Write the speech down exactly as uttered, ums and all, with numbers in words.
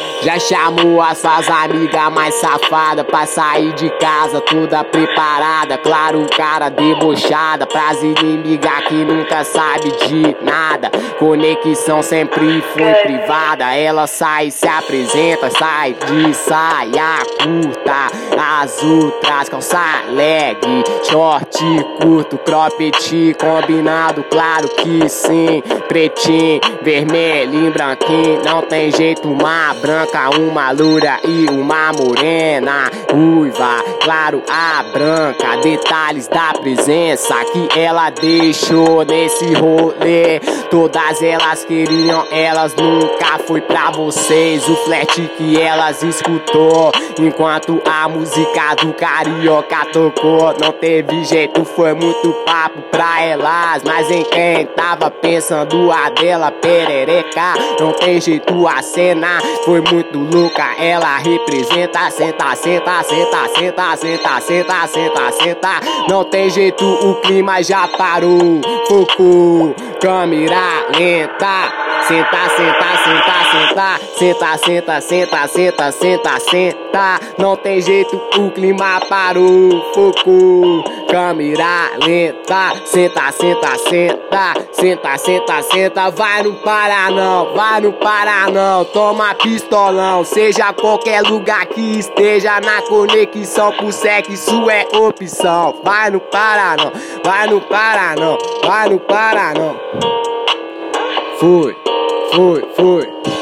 Já chamou as suas amigas mais safadas pra sair de casa toda preparada. Claro, cara debochada pras inimigas que nunca sabe de nada. Conexão sempre foi privada. Ela sai, se apresenta, sai de saia curta. As outras calça leg, short curto, cropped combinado, claro que sim. Pretinho, vermelho e branquinho, não tem jeito, uma branca, uma loura e uma morena. Ruiva, claro, a branca, detalhes da presença que ela deixou nesse rolê. Todas elas queriam, elas nunca foi pra vocês. O flerte que elas escutou enquanto a música do Carioca tocou. Não teve jeito, foi muito papo pra elas, mas em quem tava pensando a dela perereca. Não tem jeito, a cena foi muito louca. Ela representa, senta, senta, senta, senta, senta, senta, senta, senta. Não tem jeito, o clima já parou. Foco, câmera lenta. Senta, senta, senta, senta, senta, senta, senta, senta, senta, senta. Não tem jeito, o clima parou. Foco, câmera lenta. Senta, senta, senta, senta, senta, senta. Vai no parar não, vai no parar não. Toma pistolão, seja qualquer lugar que esteja na conexão pro sexo, isso é opção. Vai no parar não, vai no parar não, vai no parar não. Fui, fui, fui.